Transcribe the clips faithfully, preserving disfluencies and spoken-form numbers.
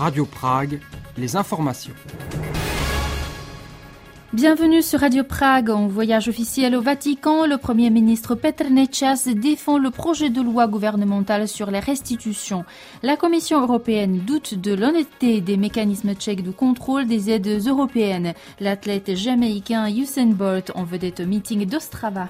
Radio Prague, les informations. Bienvenue sur Radio Prague. En voyage officiel au Vatican, le Premier ministre Petr Nečas défend le projet de loi gouvernemental sur les restitutions. La Commission européenne doute de l'honnêteté des mécanismes tchèques de contrôle des aides européennes. L'athlète jamaïcain Usain Bolt en vedette au meeting d'Ostrava.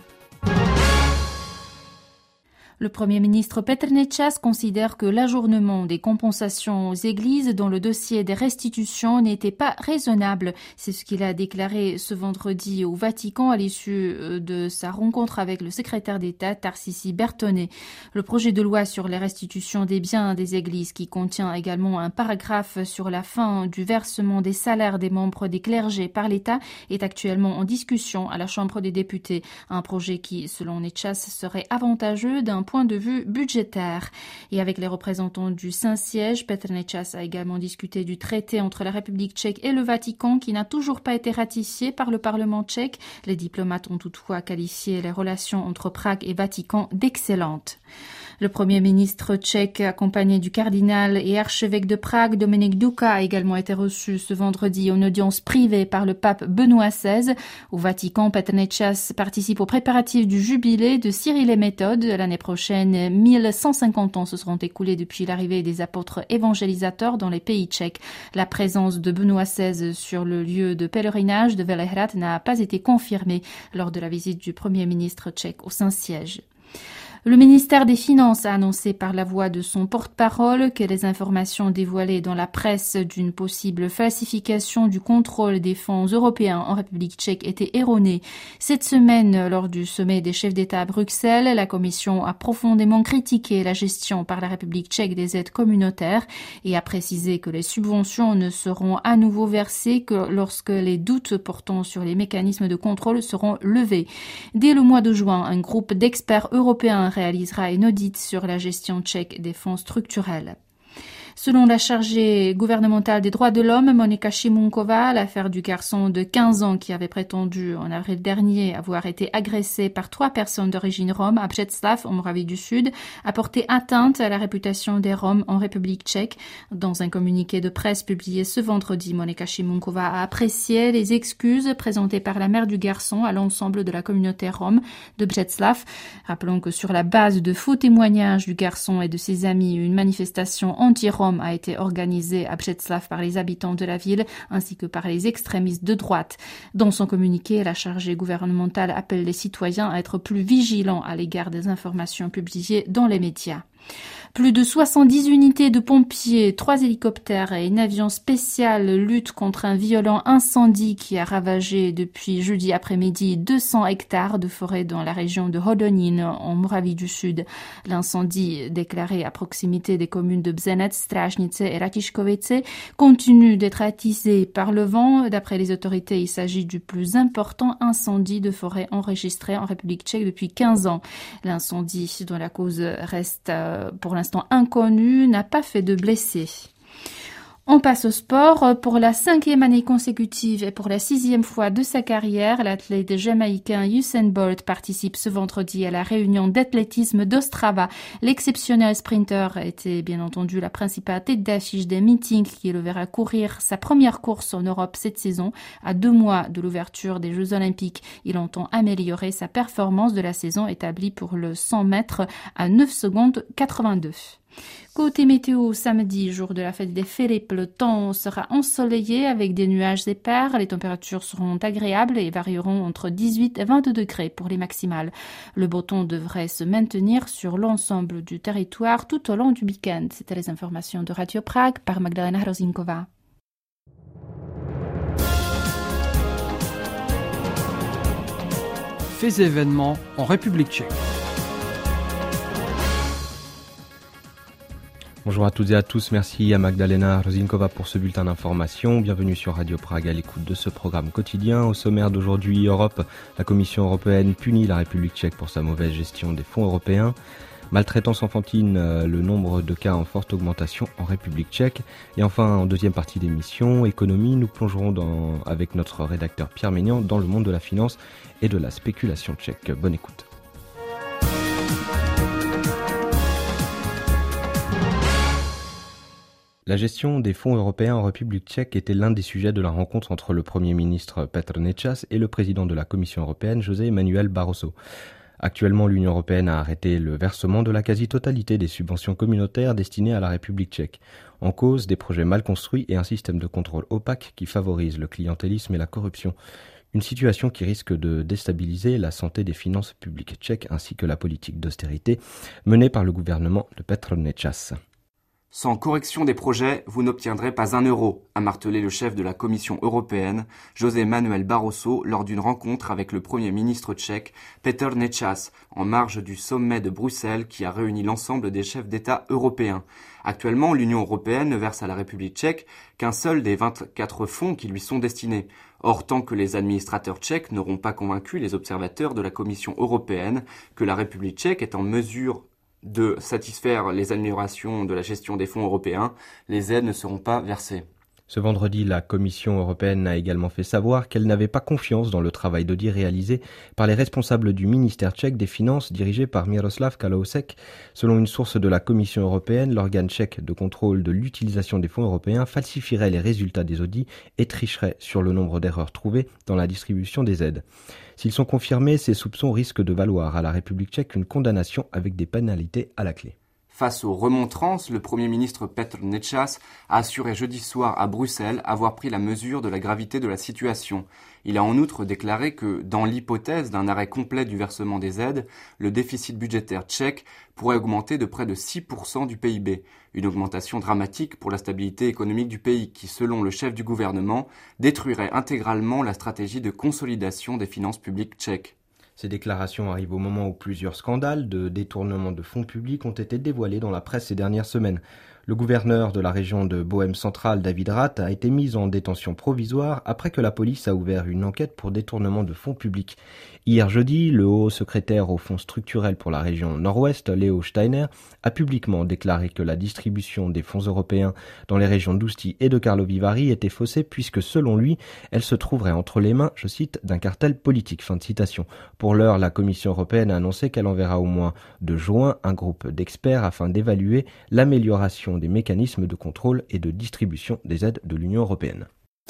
Le Premier ministre Petr Nečas considère que l'ajournement des compensations aux églises dans le dossier des restitutions n'était pas raisonnable. C'est ce qu'il a déclaré ce vendredi au Vatican à l'issue de sa rencontre avec le secrétaire d'État Tarcísí Bertone. Le projet de loi sur les restitutions des biens des églises, qui contient également un paragraphe sur la fin du versement des salaires des membres des clergés par l'État, est actuellement en discussion à la Chambre des députés. Un projet qui, selon Nečas, serait avantageux d'un point de vue budgétaire. Et avec les représentants du Saint-Siège, Petr Nečas a également discuté du traité entre la République tchèque et le Vatican qui n'a toujours pas été ratifié par le Parlement tchèque. Les diplomates ont toutefois qualifié les relations entre Prague et Vatican d'excellentes. Le Premier ministre tchèque, accompagné du cardinal et archevêque de Prague, Dominik Duka, a également été reçu ce vendredi en audience privée par le pape Benoît seize. Au Vatican, Petr Nečas participe aux préparatifs du jubilé de Cyril et Méthode. L'année prochaine, mille cent cinquante ans se seront écoulés depuis l'arrivée des apôtres évangélisateurs dans les pays tchèques. La présence de Benoît seize sur le lieu de pèlerinage de Velehrad n'a pas été confirmée lors de la visite du Premier ministre tchèque au Saint-Siège. Le ministère des Finances a annoncé par la voix de son porte-parole que les informations dévoilées dans la presse d'une possible falsification du contrôle des fonds européens en République tchèque étaient erronées. Cette semaine, lors du sommet des chefs d'État à Bruxelles, la Commission a profondément critiqué la gestion par la République tchèque des aides communautaires et a précisé que les subventions ne seront à nouveau versées que lorsque les doutes portant sur les mécanismes de contrôle seront levés. Dès le mois de juin, un groupe d'experts européens réalisera une audit sur la gestion tchèque des fonds structurels. Selon la chargée gouvernementale des droits de l'homme, Monika Šimunková, l'affaire du garçon de quinze ans qui avait prétendu en avril dernier avoir été agressé par trois personnes d'origine rome à Břeclav, en Moravie du Sud, a porté atteinte à la réputation des Roms en République tchèque. Dans un communiqué de presse publié ce vendredi, Monika Šimunková a apprécié les excuses présentées par la mère du garçon à l'ensemble de la communauté rome de Břeclav. Rappelons que sur la base de faux témoignages du garçon et de ses amis, une manifestation anti-rome a été organisée à Břeclav par les habitants de la ville ainsi que par les extrémistes de droite. Dans son communiqué, la chargée gouvernementale appelle les citoyens à être plus vigilants à l'égard des informations publiées dans les médias. Plus de soixante-dix unités de pompiers, trois hélicoptères et un avion spécial luttent contre un violent incendie qui a ravagé depuis jeudi après-midi deux cents hectares de forêt dans la région de Hodonín, en Moravie du Sud. L'incendie, déclaré à proximité des communes de Bzenec, Strážnice et Ratiškovice, continue d'être attisé par le vent. D'après les autorités, il s'agit du plus important incendie de forêt enregistré en République tchèque depuis quinze ans. L'incendie, dont la cause reste euh, pour l'instant inconnue, n'a pas fait de blessés. On passe au sport. Pour la cinquième année consécutive et pour la sixième fois de sa carrière, l'athlète jamaïcain Usain Bolt participe ce vendredi à la réunion d'athlétisme d'Ostrava. L'exceptionnel sprinter était bien entendu la principale tête d'affiche des meetings qui le verra courir sa première course en Europe cette saison. À deux mois de l'ouverture des Jeux Olympiques, il entend améliorer sa performance de la saison établie pour le cent mètres à neuf secondes quatre-vingt-deux. Côté météo, samedi, jour de la fête des Philippes, le temps sera ensoleillé avec des nuages épars. Les températures seront agréables et varieront entre dix-huit et vingt degrés pour les maximales. Le beau temps devrait se maintenir sur l'ensemble du territoire tout au long du week-end. C'était les informations de Radio Prague par Magdalena Hrozinková. Faits et événements en République tchèque. Bonjour à toutes et à tous, merci à Magdalena Hrozinková pour ce bulletin d'information. Bienvenue sur Radio Prague à l'écoute de ce programme quotidien. Au sommaire d'aujourd'hui, Europe, la Commission européenne punit la République tchèque pour sa mauvaise gestion des fonds européens. Maltraitance enfantine, le nombre de cas en forte augmentation en République tchèque. Et enfin, en deuxième partie d'émission, économie, nous plongerons dans, avec notre rédacteur Pierre Ménian dans le monde de la finance et de la spéculation tchèque. Bonne écoute. La gestion des fonds européens en République tchèque était l'un des sujets de la rencontre entre le Premier ministre Petr Nečas et le président de la Commission européenne, José Manuel Barroso. Actuellement, l'Union européenne a arrêté le versement de la quasi-totalité des subventions communautaires destinées à la République tchèque. En cause, des projets mal construits et un système de contrôle opaque qui favorise le clientélisme et la corruption. Une situation qui risque de déstabiliser la santé des finances publiques tchèques ainsi que la politique d'austérité menée par le gouvernement de Petr Nečas. Sans correction des projets, vous n'obtiendrez pas un euro, a martelé le chef de la Commission européenne, José Manuel Barroso, lors d'une rencontre avec le Premier ministre tchèque, Petr Nečas, en marge du sommet de Bruxelles qui a réuni l'ensemble des chefs d'État européens. Actuellement, l'Union européenne ne verse à la République tchèque qu'un seul des vingt-quatre fonds qui lui sont destinés. Or, tant que les administrateurs tchèques n'auront pas convaincu les observateurs de la Commission européenne que la République tchèque est en mesure de satisfaire les améliorations de la gestion des fonds européens, les aides ne seront pas versées. Ce vendredi, la Commission européenne a également fait savoir qu'elle n'avait pas confiance dans le travail d'audit réalisé par les responsables du ministère tchèque des Finances dirigé par Miroslav Kalousek. Selon une source de la Commission européenne, l'organe tchèque de contrôle de l'utilisation des fonds européens falsifierait les résultats des audits et tricherait sur le nombre d'erreurs trouvées dans la distribution des aides. S'ils sont confirmés, ces soupçons risquent de valoir à la République tchèque une condamnation avec des pénalités à la clé. Face aux remontrances, le Premier ministre Petr Nečas a assuré jeudi soir à Bruxelles avoir pris la mesure de la gravité de la situation. Il a en outre déclaré que, dans l'hypothèse d'un arrêt complet du versement des aides, le déficit budgétaire tchèque pourrait augmenter de près de six pour cent du P I B, une augmentation dramatique pour la stabilité économique du pays qui, selon le chef du gouvernement, détruirait intégralement la stratégie de consolidation des finances publiques tchèques. Ces déclarations arrivent au moment où plusieurs scandales de détournement de fonds publics ont été dévoilés dans la presse ces dernières semaines. Le gouverneur de la région de Bohême centrale, David Rath, a été mis en détention provisoire après que la police a ouvert une enquête pour détournement de fonds publics. Hier jeudi, le haut secrétaire au fonds structurel pour la région Nord-Ouest, Léo Steiner, a publiquement déclaré que la distribution des fonds européens dans les régions d'Ousti et de Karlovy Vary était faussée puisque, selon lui, elle se trouverait entre les mains, je cite, d'un cartel politique. Fin de citation. Pour l'heure, la Commission européenne a annoncé qu'elle enverra au mois de juin un groupe d'experts afin d'évaluer l'amélioration des mécanismes de contrôle et de distribution des aides de l'Union européenne.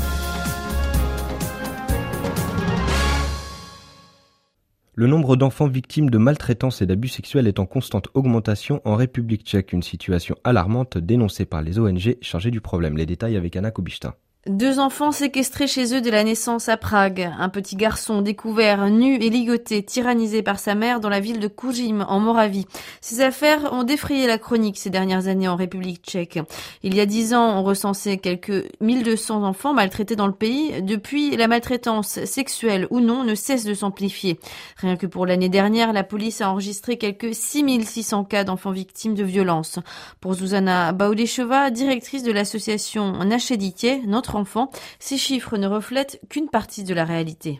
Le nombre d'enfants victimes de maltraitance et d'abus sexuels est en constante augmentation en République tchèque, une situation alarmante dénoncée par les O N G chargées du problème. Les détails avec Anna Kubishta. Deux enfants séquestrés chez eux dès la naissance à Prague. Un petit garçon découvert nu et ligoté, tyrannisé par sa mère dans la ville de Kuřim, en Moravie. Ces affaires ont défrayé la chronique ces dernières années en République tchèque. Il y a dix ans, on recensait quelques mille deux cents enfants maltraités dans le pays. Depuis, la maltraitance sexuelle ou non ne cesse de s'amplifier. Rien que pour l'année dernière, la police a enregistré quelques six mille six cents cas d'enfants victimes de violences. Pour Zuzana Baudešová, directrice de l'association Naše dítě, notre enfant, ces chiffres ne reflètent qu'une partie de la réalité.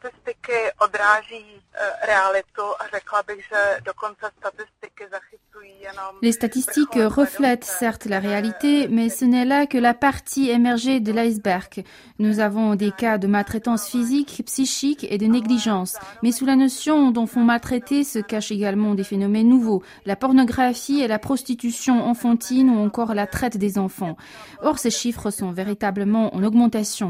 Les statistiques reflètent certes la réalité, mais ce n'est là que la partie émergée de l'iceberg. Nous avons des cas de maltraitance physique, psychique et de négligence. Mais sous la notion d'enfants maltraités se cachent également des phénomènes nouveaux, la pornographie et la prostitution enfantine ou encore la traite des enfants. Or, ces chiffres sont véritablement en augmentation.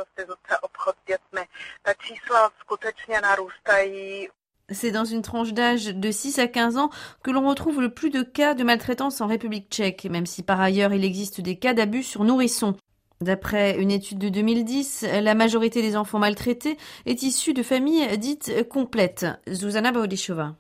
C'est dans une tranche d'âge de six à quinze ans que l'on retrouve le plus de cas de maltraitance en République tchèque, même si par ailleurs il existe des cas d'abus sur nourrissons. D'après une étude de deux mille dix, la majorité des enfants maltraités est issue de familles dites complètes. Zuzana Baudešová.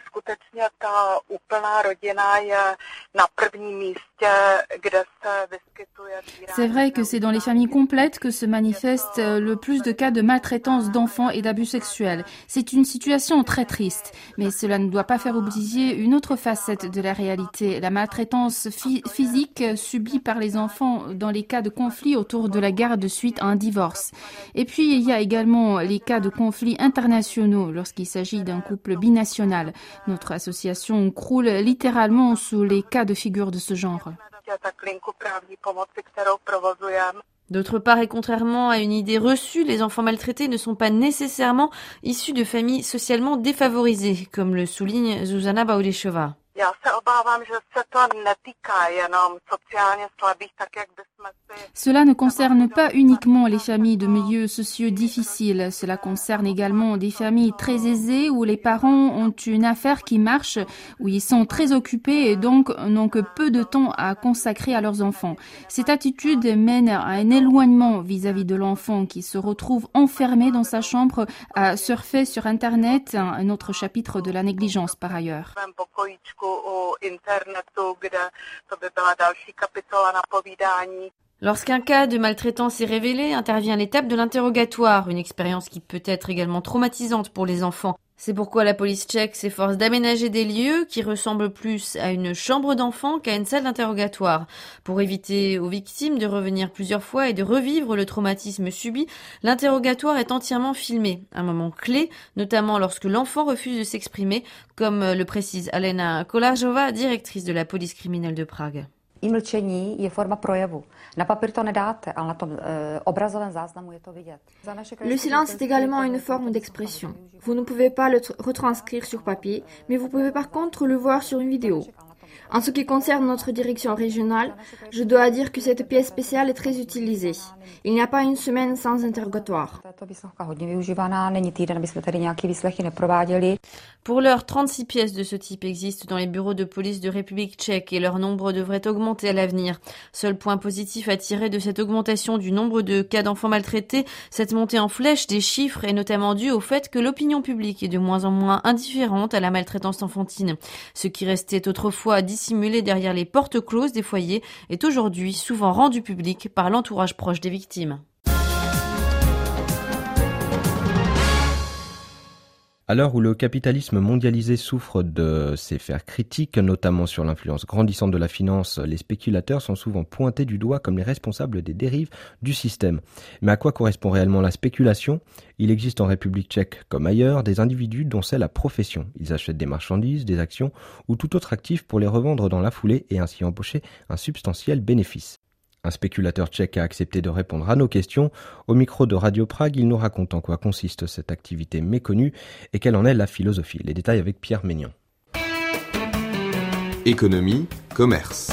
C'est vrai que c'est dans les familles complètes que se manifestent le plus de cas de maltraitance d'enfants et d'abus sexuels. C'est une situation très triste, mais cela ne doit pas faire oublier une autre facette de la réalité, la maltraitance phy- physique subie par les enfants dans les cas de conflit autour de la garde suite à un divorce. Et puis il y a également les cas de conflits internationaux lorsqu'il s'agit d'un couple binational. Notre association croule littéralement sous les cas de figure de ce genre. D'autre part, et contrairement à une idée reçue, les enfants maltraités ne sont pas nécessairement issus de familles socialement défavorisées, comme le souligne Zuzana Baudešová. Cela ne concerne pas uniquement les familles de milieux sociaux difficiles, cela concerne également des familles très aisées où les parents ont une affaire qui marche, où ils sont très occupés et donc n'ont que peu de temps à consacrer à leurs enfants. Cette attitude mène à un éloignement vis-à-vis de l'enfant qui se retrouve enfermé dans sa chambre à surfer sur Internet, un autre chapitre de la négligence par ailleurs. Lorsqu'un cas de maltraitance est révélé, intervient l'étape de l'interrogatoire, une expérience qui peut être également traumatisante pour les enfants. C'est pourquoi la police tchèque s'efforce d'aménager des lieux qui ressemblent plus à une chambre d'enfant qu'à une salle d'interrogatoire. Pour éviter aux victimes de revenir plusieurs fois et de revivre le traumatisme subi, l'interrogatoire est entièrement filmé. Un moment clé, notamment lorsque l'enfant refuse de s'exprimer, comme le précise Alena Kolářová, directrice de la police criminelle de Prague. I mlčení je forma projevu. Na papír to nedáte, ale na tom obrazovém záznamu je to vidět. Le silence est également une forme d'expression. Vous ne pouvez pas le retranscrire sur papier, mais vous pouvez par contre le voir sur une vidéo. En ce qui concerne notre direction régionale, je dois dire que cette pièce spéciale est très utilisée. Il n'y a pas une semaine sans interrogatoire. Pour l'heure, trente-six pièces de ce type existent dans les bureaux de police de République tchèque et leur nombre devrait augmenter à l'avenir. Seul point positif à tirer de cette augmentation du nombre de cas d'enfants maltraités, cette montée en flèche des chiffres est notamment due au fait que l'opinion publique est de moins en moins indifférente à la maltraitance enfantine. Ce qui restait autrefois dissimulé derrière les portes closes des foyers est aujourd'hui souvent rendu public par l'entourage proche des victimes. À l'heure où le capitalisme mondialisé souffre de ses fers critiques, notamment sur l'influence grandissante de la finance, les spéculateurs sont souvent pointés du doigt comme les responsables des dérives du système. Mais à quoi correspond réellement la spéculation ? Il existe en République tchèque, comme ailleurs, des individus dont c'est la profession. Ils achètent des marchandises, des actions ou tout autre actif pour les revendre dans la foulée et ainsi empocher un substantiel bénéfice. Un spéculateur tchèque a accepté de répondre à nos questions. Au micro de Radio Prague, il nous raconte en quoi consiste cette activité méconnue et quelle en est la philosophie. Les détails avec Pierre Ménion. Économie, commerce.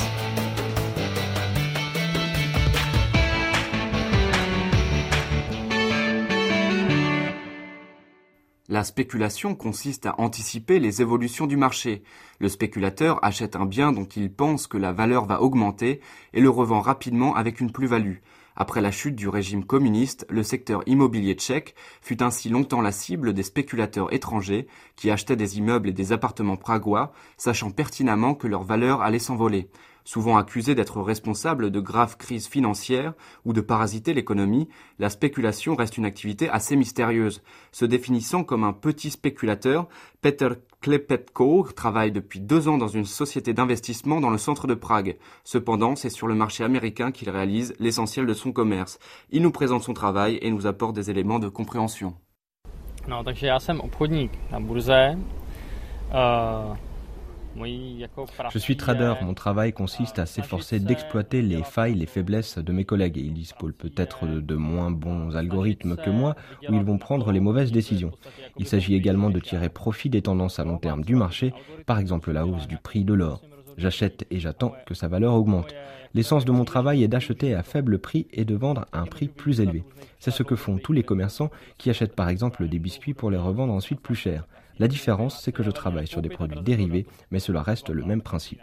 La spéculation consiste à anticiper les évolutions du marché. Le spéculateur achète un bien dont il pense que la valeur va augmenter et le revend rapidement avec une plus-value. Après la chute du régime communiste, le secteur immobilier tchèque fut ainsi longtemps la cible des spéculateurs étrangers qui achetaient des immeubles et des appartements pragois, sachant pertinemment que leur valeur allait s'envoler. Souvent accusée d'être responsable de graves crises financières ou de parasiter l'économie, la spéculation reste une activité assez mystérieuse. Se définissant comme un petit spéculateur, Petr Klepetko travaille depuis deux ans dans une société d'investissement dans le centre de Prague. Cependant, c'est sur le marché américain qu'il réalise l'essentiel de son commerce. Il nous présente son travail et nous apporte des éléments de compréhension. No, takže já jsem obchodník na burze. Uh... Je suis trader, mon travail consiste à s'efforcer d'exploiter les failles, les faiblesses de mes collègues. Ils disposent peut-être de moins bons algorithmes que moi où ils vont prendre les mauvaises décisions. Il s'agit également de tirer profit des tendances à long terme du marché, par exemple la hausse du prix de l'or. J'achète et j'attends que sa valeur augmente. L'essence de mon travail est d'acheter à faible prix et de vendre à un prix plus élevé. C'est ce que font tous les commerçants qui achètent par exemple des biscuits pour les revendre ensuite plus cher. La différence, c'est que je travaille sur des produits dérivés, mais cela reste le même principe.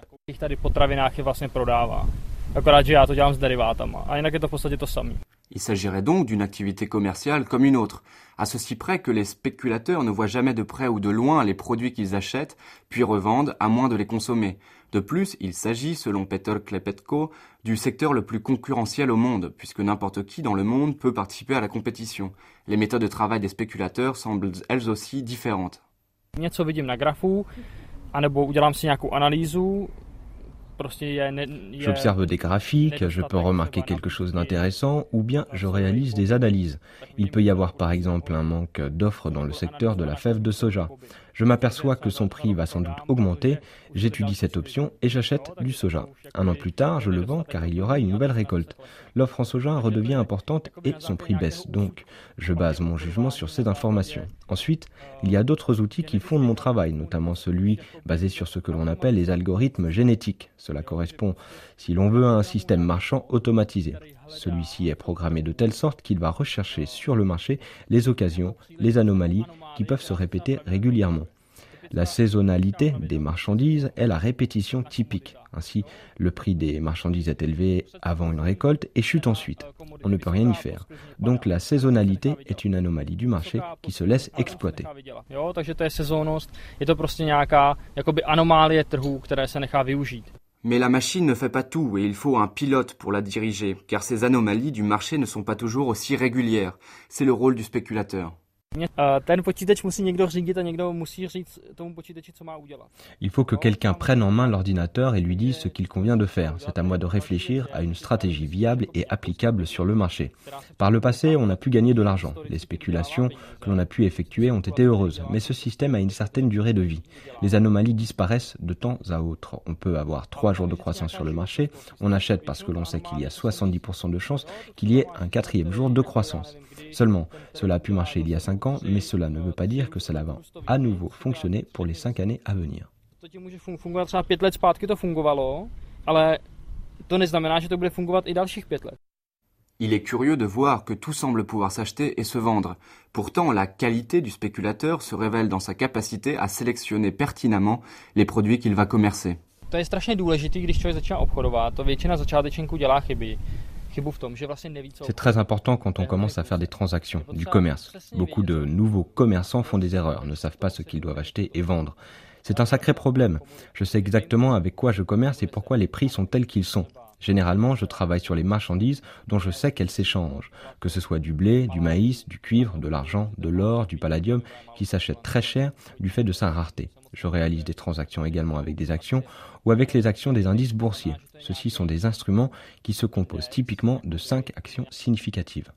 Il s'agirait donc d'une activité commerciale comme une autre, à ceci près que les spéculateurs ne voient jamais de près ou de loin les produits qu'ils achètent, puis revendent à moins de les consommer. De plus, il s'agit, selon Petr Klepetko, du secteur le plus concurrentiel au monde, puisque n'importe qui dans le monde peut participer à la compétition. Les méthodes de travail des spéculateurs semblent elles aussi différentes. Něco vidím na grafu, anebo udělám si nějakou analýzu. J'observe des graphiques, je peux remarquer quelque chose d'intéressant ou bien je réalise des analyses. Il peut y avoir par exemple un manque d'offres dans le secteur de la fève de soja. Je m'aperçois que son prix va sans doute augmenter, j'étudie cette option et j'achète du soja. Un an plus tard, je le vends car il y aura une nouvelle récolte. L'offre en soja redevient importante et son prix baisse. Donc, je base mon jugement sur ces informations. Ensuite, il y a d'autres outils qui fondent mon travail, notamment celui basé sur ce que l'on appelle les algorithmes génétiques. Cela correspond, si l'on veut, à un système marchand automatisé. Celui-ci est programmé de telle sorte qu'il va rechercher sur le marché les occasions, les anomalies qui peuvent se répéter régulièrement. La saisonnalité des marchandises est la répétition typique. Ainsi, le prix des marchandises est élevé avant une récolte et chute ensuite. On ne peut rien y faire. Donc la saisonnalité est une anomalie du marché qui se laisse exploiter. Mais la machine ne fait pas tout et il faut un pilote pour la diriger, car ces anomalies du marché ne sont pas toujours aussi régulières. C'est le rôle du spéculateur. Il faut que quelqu'un prenne en main l'ordinateur et lui dise ce qu'il convient de faire. C'est à moi de réfléchir à une stratégie viable et applicable sur le marché. Par le passé, on a pu gagner de l'argent. Les spéculations que l'on a pu effectuer ont été heureuses, mais ce système a une certaine durée de vie. Les anomalies disparaissent de temps à autre. On peut avoir trois jours de croissance sur le marché. On achète parce que l'on sait qu'il y a soixante-dix pour cent de chances qu'il y ait un quatrième jour de croissance. Seulement, cela a pu marcher il y a cinq ans, mais cela ne veut pas dire que cela va à nouveau fonctionner pour les cinq années à venir. Il est curieux de voir que tout semble pouvoir s'acheter et se vendre. Pourtant, la qualité du spéculateur se révèle dans sa capacité à sélectionner pertinemment les produits qu'il va commercer. C'est très important quand on commence à faire des transactions, du commerce. Beaucoup de nouveaux commerçants font des erreurs, ne savent pas ce qu'ils doivent acheter et vendre. C'est un sacré problème. Je sais exactement avec quoi je commerce et pourquoi les prix sont tels qu'ils sont. Généralement, je travaille sur les marchandises dont je sais qu'elles s'échangent, que ce soit du blé, du maïs, du cuivre, de l'argent, de l'or, du palladium, qui s'achètent très cher du fait de sa rareté. Je réalise des transactions également avec des actions ou avec les actions des indices boursiers. Ceux-ci sont des instruments qui se composent typiquement de cinq actions significatives.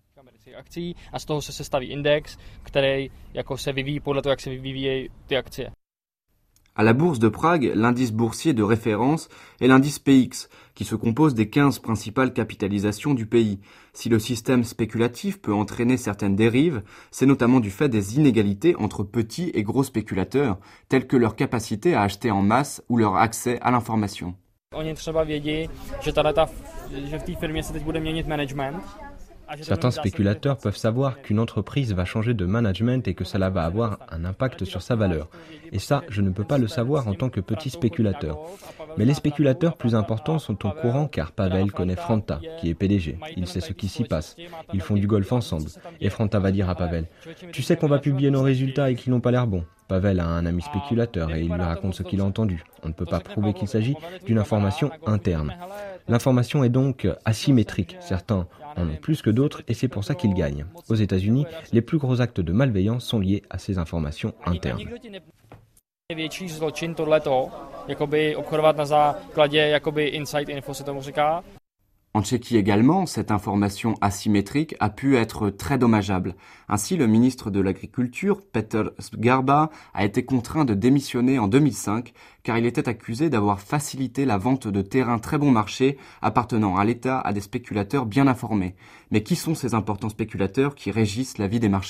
À la bourse de Prague, l'indice boursier de référence est l'indice P X, qui se compose des quinze principales capitalisations du pays. Si le système spéculatif peut entraîner certaines dérives, c'est notamment du fait des inégalités entre petits et gros spéculateurs, telles que leur capacité à acheter en masse ou leur accès à l'information. Certains spéculateurs peuvent savoir qu'une entreprise va changer de management et que cela va avoir un impact sur sa valeur. Et ça, je ne peux pas le savoir en tant que petit spéculateur. Mais les spéculateurs plus importants sont au courant car Pavel connaît Franta, qui est P D G. Il sait ce qui s'y passe. Ils font du golf ensemble. Et Franta va dire à Pavel « Tu sais qu'on va publier nos résultats et qu'ils n'ont pas l'air bons ». Pavel a un ami spéculateur et il lui raconte ce qu'il a entendu. On ne peut pas prouver qu'il s'agit d'une information interne. L'information est donc asymétrique. Certains en ont plus que d'autres et c'est pour ça qu'ils gagnent. Aux États-Unis, les plus gros actes de malveillance sont liés à ces informations internes. En Tchéquie également, cette information asymétrique a pu être très dommageable. Ainsi, le ministre de l'Agriculture, Petr Sgarba, a été contraint de démissionner en deux mille cinq car il était accusé d'avoir facilité la vente de terrains très bon marché appartenant à l'État à des spéculateurs bien informés. Mais qui sont ces importants spéculateurs qui régissent la vie des marchés ?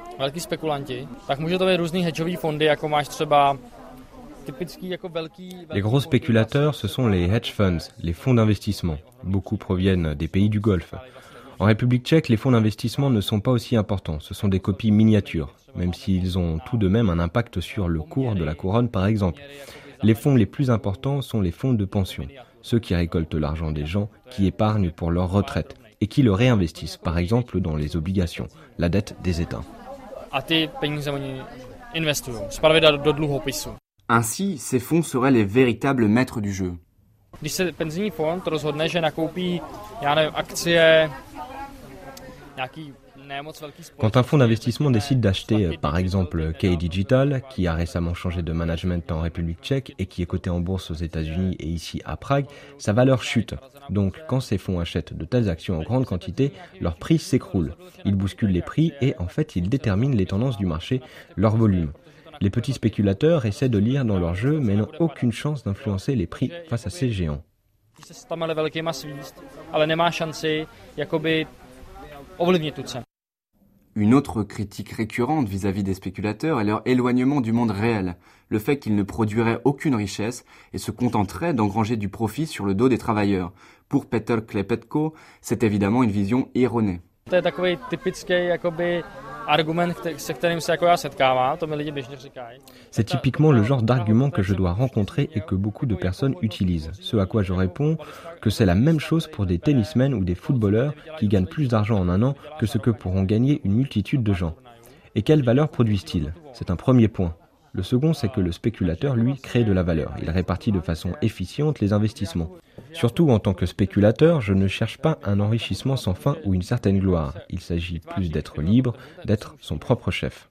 Les gros spéculateurs, ce sont les hedge funds, les fonds d'investissement. Beaucoup proviennent des pays du Golfe. En République tchèque, les fonds d'investissement ne sont pas aussi importants. Ce sont des copies miniatures, même s'ils ont tout de même un impact sur le cours de la couronne, par exemple. Les fonds les plus importants sont les fonds de pension, ceux qui récoltent l'argent des gens, qui épargnent pour leur retraite et qui le réinvestissent, par exemple dans les obligations, la dette des États. Ainsi, ces fonds seraient les véritables maîtres du jeu. Quand un fonds d'investissement décide d'acheter, par exemple, Key Digital, qui a récemment changé de management en République tchèque et qui est coté en bourse aux États-Unis et ici à Prague, sa valeur chute. Donc, quand ces fonds achètent de telles actions en grande quantité, leur prix s'écroule. Ils bousculent les prix et, en fait, ils déterminent les tendances du marché, leur volume. Les petits spéculateurs essaient de lire dans leur jeu mais n'ont aucune chance d'influencer les prix face à ces géants. Une autre critique récurrente vis-à-vis des spéculateurs est leur éloignement du monde réel, le fait qu'ils ne produiraient aucune richesse et se contenteraient d'engranger du profit sur le dos des travailleurs. Pour Petr Klepetko, c'est évidemment une vision erronée. C'est typiquement le genre d'argument que je dois rencontrer et que beaucoup de personnes utilisent. Ce à quoi je réponds que c'est la même chose pour des tennismen ou des footballeurs qui gagnent plus d'argent en un an que ce que pourront gagner une multitude de gens. Et quelle valeur produisent-ils ? C'est un premier point. Le second, c'est que le spéculateur, lui, crée de la valeur. Il répartit de façon efficiente les investissements. Surtout en tant que spéculateur, je ne cherche pas un enrichissement sans fin ou une certaine gloire. Il s'agit plus d'être libre, d'être son propre chef.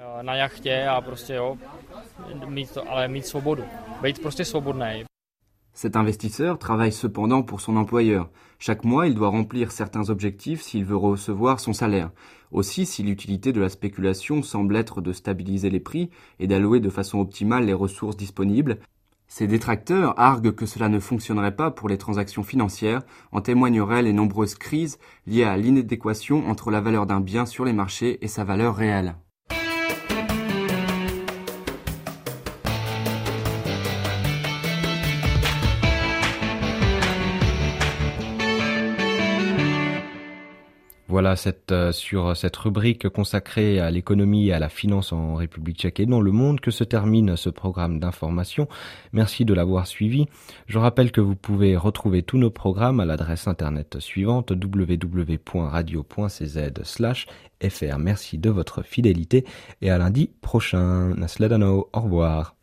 Cet investisseur travaille cependant pour son employeur. Chaque mois, il doit remplir certains objectifs s'il veut recevoir son salaire. Aussi, si l'utilité de la spéculation semble être de stabiliser les prix et d'allouer de façon optimale les ressources disponibles, ses détracteurs arguent que cela ne fonctionnerait pas pour les transactions financières, en témoigneraient les nombreuses crises liées à l'inadéquation entre la valeur d'un bien sur les marchés et sa valeur réelle. Voilà cette, euh, sur cette rubrique consacrée à l'économie et à la finance en République tchèque et dans le monde que se termine ce programme d'information. Merci de l'avoir suivi. Je rappelle que vous pouvez retrouver tous nos programmes à l'adresse internet suivante w w w point radio point c z slash f r. Merci de votre fidélité et à lundi prochain. Nasledano, au revoir.